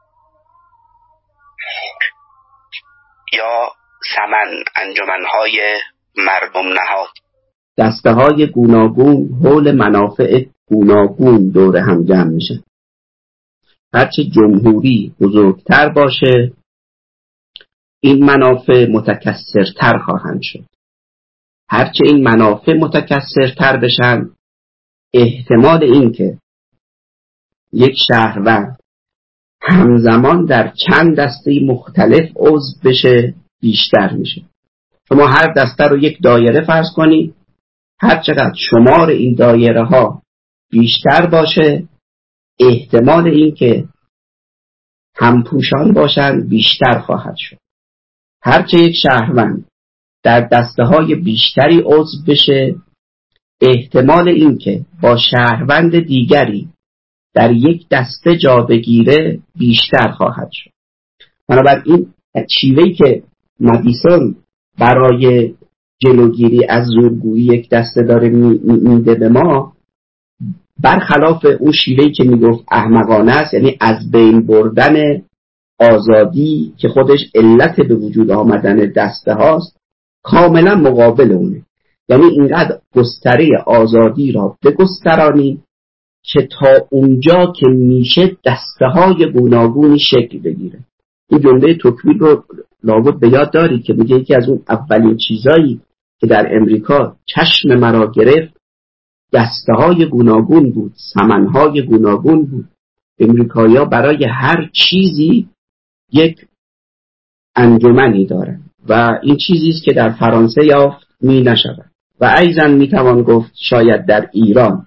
یا سمن، انجمنهای مردم نهاد. دسته های گوناگون حول منافع گوناگون دور هم جمع میشه. هرچه جمهوری بزرگتر باشه این منافع متکثرتر خواهند شد. هرچه این منافع متکثرتر بشن احتمال این که یک شهروند همزمان در چند دسته مختلف عضو بشه بیشتر میشه. شما هر دسته رو یک دایره فرض کنید، هر چقدر شمار این دایره ها بیشتر باشه احتمال این که همپوشان باشن بیشتر خواهد شد. هرچه یک شهروند در دسته های بیشتری عضو بشه احتمال این که با شهروند دیگری در یک دسته جا بگیره بیشتر خواهد شد. بنابراین شیوهی که مدیسون برای جلوگیری از زورگویی یک دسته داره میده به ما، برخلاف اون شیوهی که میگفت احمقانه است، یعنی از بین بردن آزادی که خودش علت به وجود آمدن دسته هاست، کاملا مقابل اونه. یعنی اینقدر گستره آزادی را بگسترانیم که تا اونجا که میشه دسته های گوناگونی شکل بگیره. این جمله توکویل رو لابد به یاد داری که میگه یکی از اون اولین چیزایی که در امریکا چشم مرا گرفت دسته های گوناگون بود، سمنهای گوناگون بود. امریکایی‌ها برای هر چیزی یک انجمنی دارن و این چیزی است که در فرانسه یافت می نشود و ایضاً می توان گفت شاید در ایران.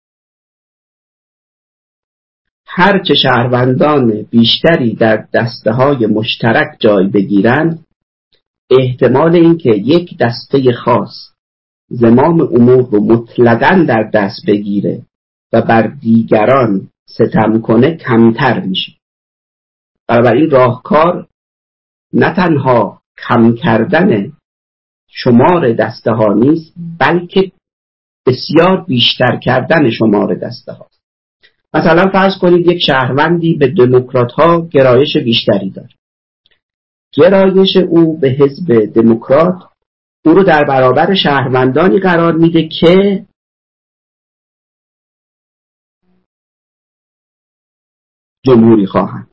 هرچه شهروندان بیشتری در دسته‌های مشترک جای بگیرند احتمال این که یک دسته خاص زمام امور رو مطلقاً در دست بگیره و بر دیگران ستم کنه کمتر میشه. بنابراین راهکار نه تنها کم کردن شمار دسته ها نیست بلکه بسیار بیشتر کردن شمار دسته ها. مثلا فرض کنید یک شهروندی به دموکرات ها گرایش بیشتری داره. گرایش او به حزب دموکرات او رو در برابر شهروندانی قرار میده که جمهوری خواهند.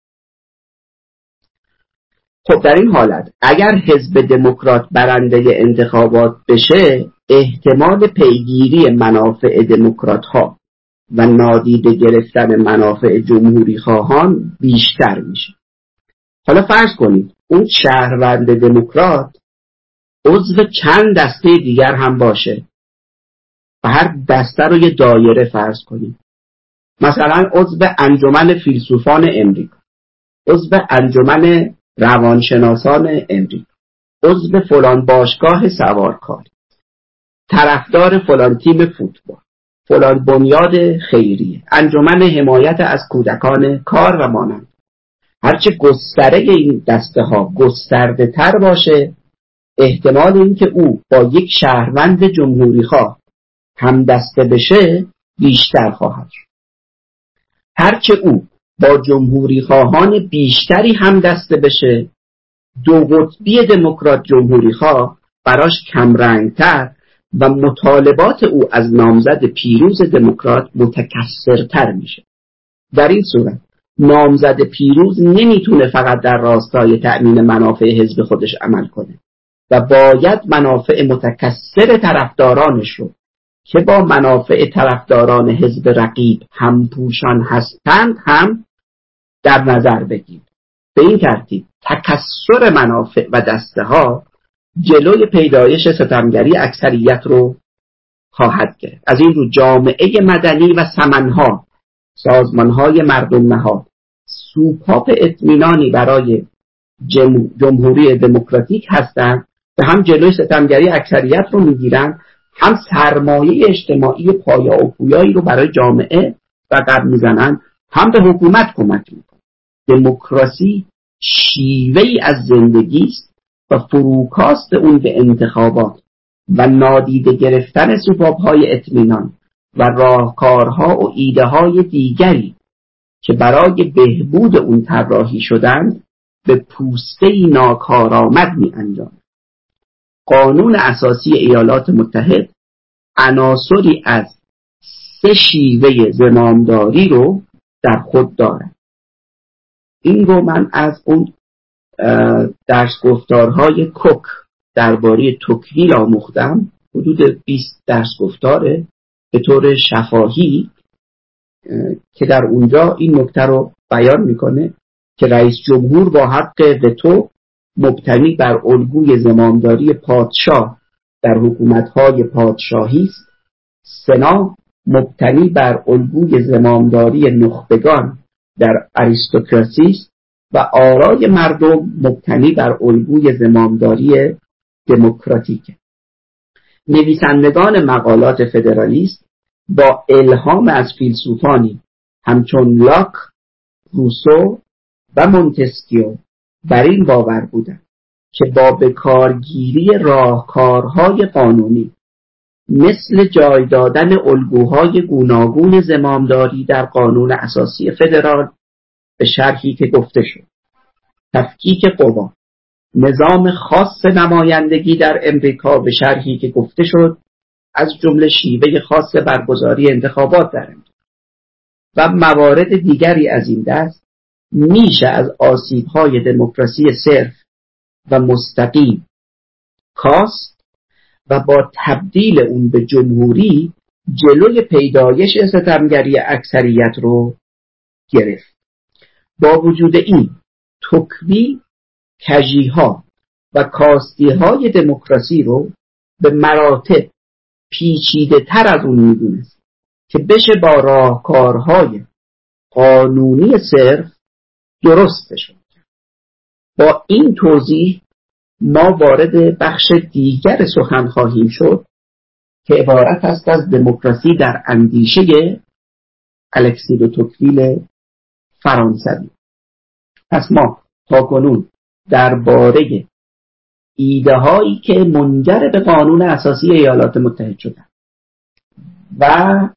خب در این حالت اگر حزب دموکرات برنده انتخابات بشه احتمال پیگیری منافع دموکرات ها و نادیده گرفتن منافع جمهوری خواهان بیشتر میشه. حالا فرض کنید اون شهروند دموکرات عضو چند دسته دیگر هم باشه و هر دسته رو یه دایره فرض کنید، مثلا عضو انجمن فیلسوفان امریکا، عضو انجمن روانشناسان امریکا، عضو فلان باشگاه سوارکاری، طرفدار فلان تیم فوتبال، فلان بنیاد خیریه، انجمن حمایت از کودکان کار و مانند. هرچه گستره این دسته ها گسترده تر باشه، احتمال این که او با یک شهروند جمهوری خواه هم دسته بشه بیشتر خواهد شد. هرچه او با جمهوری خواهان بیشتری هم دسته بشه، دو قطبی دموکرات جمهوری خواه براش کمرنگتر و مطالبات او از نامزد پیروز دموکرات متکثرتر میشه. در این صورت نامزد پیروز نمیتونه فقط در راستای تأمین منافع حزب خودش عمل کنه و باید منافع متکثر طرفدارانش رو که با منافع طرفداران حزب رقیب همپوشان هستند هم در نظر بگیر. به این ترتیب تکثر منافع و دسته ها جلوی پیدایش ستمگری اکثریت رو خواهد گرفت. از این رو جامعه مدنی و سمنها، سازمانهای مردم نهاد، سوپاپ اطمینانی برای جمهوری دموکراتیک هستند و هم جلوی ستمگری اکثریت رو میگیرن، هم سرمایه اجتماعی پایا و پویایی رو برای جامعه رقم میزنن، هم به حکومت کمک میکنن. دموکراسی شیوهی از زندگی است و فروکاست اون به انتخابات و نادیده گرفتن سوپاپ‌های اطمینان و راهکارها و ایده‌های دیگری که برای بهبود اون طراحی شدند به پوسته‌ای ناکارآمد می‌انجامد. قانون اساسی ایالات متحد عناصری از 3 شیوه زمامداری رو در خود دارد. این رو من از اون درس گفتارهای کوک درباره توکویل آموختم. حدود 20 درس گفتاره به طور شفاهی که در اونجا این نکته رو بیان میکنه که رئیس جمهور با حق وتو مبتنی بر الگوی زمامداری پادشاه در حکومت‌های پادشاهی است، سنا مبتنی بر الگوی زمامداری نخبگان در اریستوکراسی است و آرای مردم مبتنی بر الگوی زمامداری دموکراتیک. نویسندگان مقالات فدرالیست با الهام از فیلسوفانی همچون لاک، روسو و مونتسکیو بر این باور بودند که با بکارگیری راهکارهای قانونی مثل جای دادن الگوهای گوناگون زمامداری در قانون اساسی فدرال به شرحی که گفته شد، تفکیک قوا، نظام خاص نمایندگی در امریکا به شرحی که گفته شد، از جمله شیوه خاص برگزاری انتخابات در امریکا و موارد دیگری از این دست میشه از آسیب‌های دموکراسی صرف و مستقیم کاست و با تبدیل اون به جمهوری جلوی پیدایش ستمگری اکثریت رو گرفت. با وجود این توکویل کژی‌ها و کاستی‌های دموکراسی رو به مراتب پیچیده تر از اون می‌دونست که بشه با راهکارهای قانونی صرف درستش کرد. با این توضیح ما وارد بخش دیگر سخن خواهیم شد که عبارت است از دموکراسی در اندیشه الکسی دو توکویل فرانسوی. پس ما تاکنون درباره ایده هایی که منجر به قانون اساسی ایالات متحد شدن و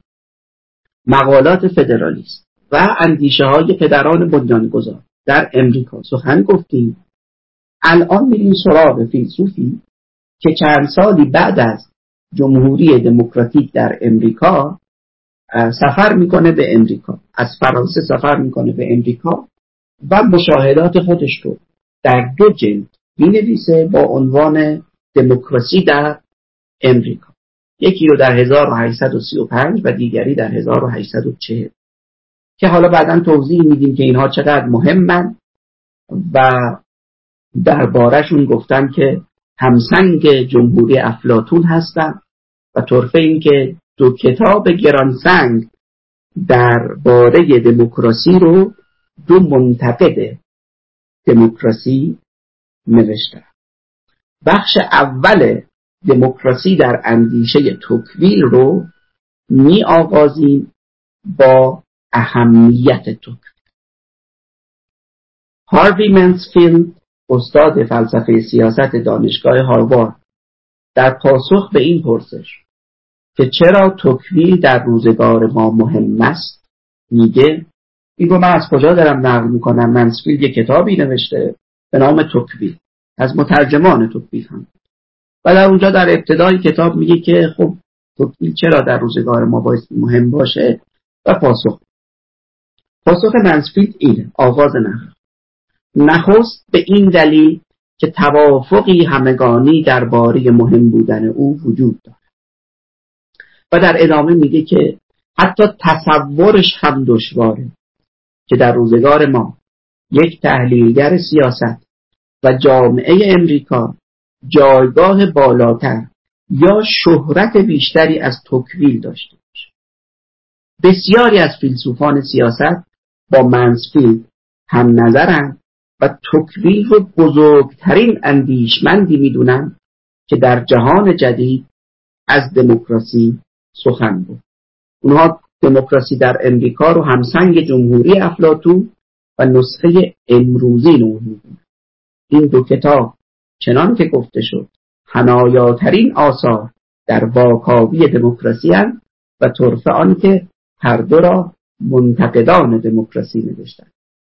مقالات فدرالیست و اندیشه های پدران بنیانگذار در امریکا سخن گفتیم. الان میریم سراغ فیلسوفی که چند سالی بعد از جمهوری دموکراتیک در امریکا سفر میکنه به امریکا، از فرانسه سفر میکنه به امریکا و مشاهدات خودش رو در 2 جلد مینویسه با عنوان دموکراسی در امریکا. یکی رو در 1835 و دیگری در 1840 که حالا بعداً توضیح میدیم که اینها چقدر مهمن و درباره‌شون گفتن که همسنگ جمهوری افلاطون هستن و طرفه این که 2 کتاب گرانسنگ درباره دموکراسی رو 2 منتقد دموکراسی نوشتن. بخش اول دموکراسی در اندیشه توکویل رو می آغازیم با اهمیت توکویل. هاروی منسفیلد، استاد فلسفه سیاست دانشگاه هاروارد، در پاسخ به این پرسش که چرا توکویل در روزگار ما مهم است میگه، این رو من از کجا دارم نقل میکنم؟ منسفیلد یک کتابی نوشته به نام توکویل از مترجمان توکویل هم، و در اونجا در ابتدای کتاب میگه که خب توکویل چرا در روزگار ما باید مهم باشه و پاسخ منسفیلد اینه. آغاز نخست به این دلیل که توافقی همگانی درباره مهم بودن او وجود دارد، و در ادامه میگه که حتی تصورش هم دشواره که در روزگار ما یک تحلیلگر سیاست و جامعه امریکا جایگاه بالاتر یا شهرت بیشتری از توکویل داشته باشه. بسیاری از فیلسوفان سیاست با منسفیلد هم نظرند و توکویل رو بزرگترین اندیشمندی میدونن که در جهان جدید از دموکراسی سخن بود. اونها دموکراسی در امریکا رو همسنگ جمهوری افلاطون و نسخه امروزی نوع میدونن. این 2 کتاب چنان که گفته شد حنایاترین آثار در واکاوی دموکراسی هستند و طرفه آن که هر 2 را منتقدان دموکراسی نوشتند.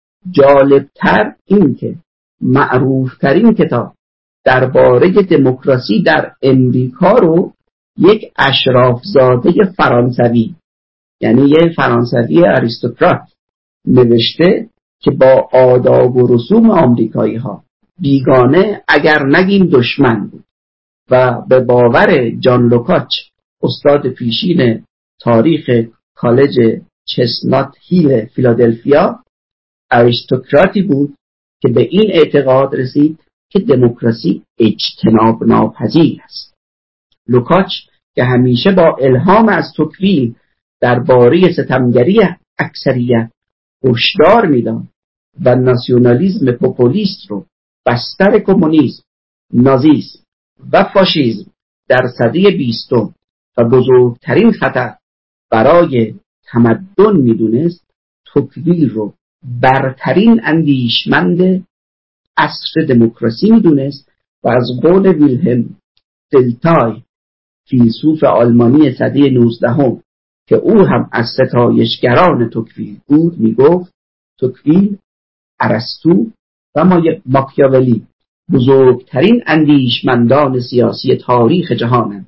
جالبتر این که معروفترین کتاب درباره دموکراسی در امریکا رو یک اشرافزاده فرانسوی، یعنی یک فرانسوی آریستوکرات نوشته که با آداب و رسوم آمریکایی ها بیگانه اگر نگیم دشمن بود و به باور جان لوکاچ، استاد پیشین تاریخ کالج چستنات هیل فیلادلفیا، آریستوکراتی بود که به این اعتقاد رسید که دموکراسی اجتناب ناپذیر است. لوکاچ که همیشه با الهام از توکویل درباره ستمگری اکثریت هشدار میداد و ناسیونالیسم پوپولیست رو بستر کمونیسم، نازیسم و فاشیسم در سده 20 و بزرگترین خطر برای تمدن میدونست، توکویل رو برترین اندیشمند عصر دموکراسی میدونست و از قول ویلهلم دلتای، فیلسوف آلمانی سده 19 که او هم از ستایشگران توکویل بود، میگفت توکویل، ارسطو و ماکیاولی بزرگترین اندیشمندان سیاسی تاریخ جهانند.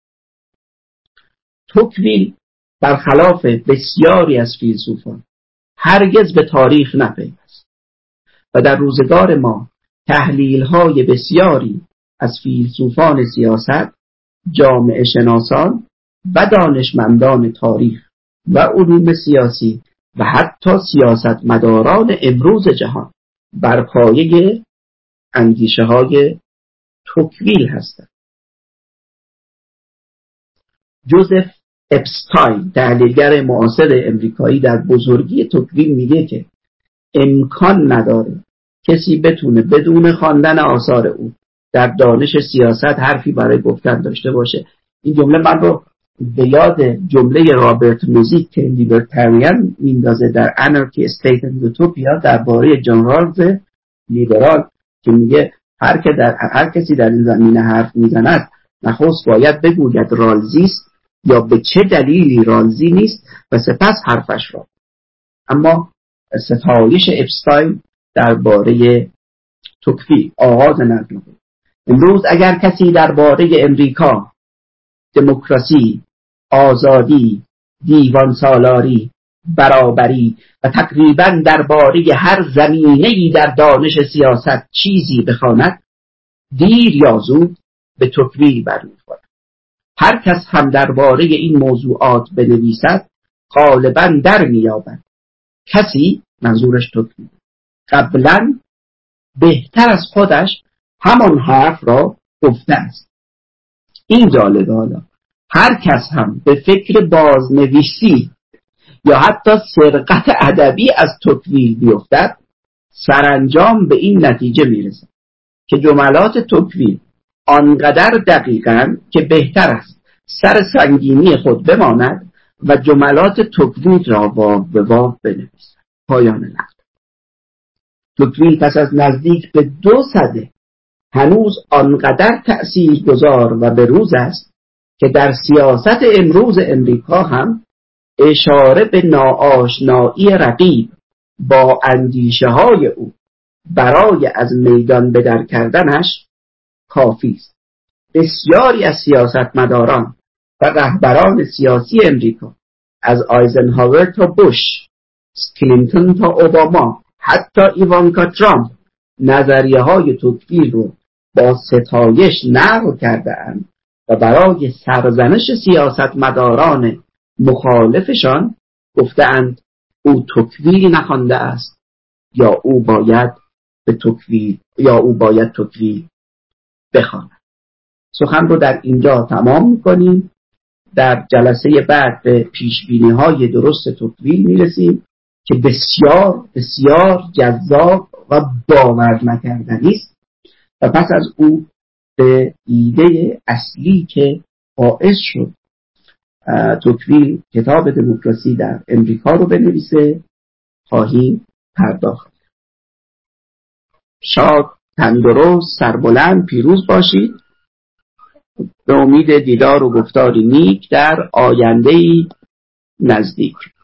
توکویل برخلاف بسیاری از فیلسوفان هرگز به تاریخ نپیوست و در روزگار ما تحلیل‌های بسیاری از فیلسوفان سیاست، جامعه شناسان و دانشمندان تاریخ و علوم سیاسی و حتی سیاستمداران امروز جهان بر پایه اندیشه‌های توکویل هستند. جوزف اپستاین، تحلیلگر معاصر امریکایی، در بزرگی توکویل میگه که امکان نداره کسی بتونه بدون خواندن آثار او در دانش سیاست حرفی برای گفتن داشته باشه. این جمله من رو به یاد جمله رابرت موزیک که لیبرتاریان میندازه در Anarchy, State and Utopia درباره جان رالز لیبرال که میگه هر کسی در این زمینه حرف میزند نخست باید بگوید رالزی است یا به چه دلیلی رالزی نیست و سپس حرفش را. اما ستایش اپستاین درباره توکویل آغاز نقل بود. امروز اگر کسی درباره امریکا، دموکراسی، آزادی، دیوان سالاری، برابری و تقریباً درباره هر زمینه‌ای در دانش سیاست چیزی بخواند، دیر یا زود به توکویل برمیخورد. هر کس هم درباره این موضوعات بنویسد غالباً در می‌یابد کسی، منظورش توکویل، قبلاً بهتر از خودش همان حرف را گفته است. این جالبه. حالا هر کس هم به فکر بازنویسی یا حتی سرقت ادبی از توکویل بیفتد، سرانجام به این نتیجه میرسد که جملات توکویل آنقدر دقیقاً که بهتر است سر سنگینی خود بماند و جملات توکویل را واو به واو بنویسد. پایان نقل. توکویل پس از نزدیک به 200 هنوز آنقدر تأثیرگذار و بروز است که در سیاست امروز امریکا هم اشاره به ناآشنایی رقیب با اندیشه های او برای از میدان بدر کردنش کافی است. بسیاری از سیاستمداران و رهبران سیاسی امریکا، از آیزنهاور تا بوش، کلینتون تا اوباما، حتی ایوانکا ترامپ، نظریه های توکویل رو با ستایش نقل کرده‌اند و برای سرزنش سیاستمداران مخالفشان گفته‌اند او توکویل نخوانده است یا او باید توکویل بخواند. سخن رو در اینجا تمام می‌کنیم. در جلسه بعد به پیشبینی‌های درست توکویل می‌رسیم که بسیار بسیار جذاب و باور نکردنی است و پس از او به ایده اصلی که باعث شد توکویل کتاب دموکراسی در امریکا رو بنویسه خواهیم پرداخت. شاد، تندرست، سربلند، پیروز باشید. به امید دیدار و گفتاری نیک در آینده‌ای نزدیک.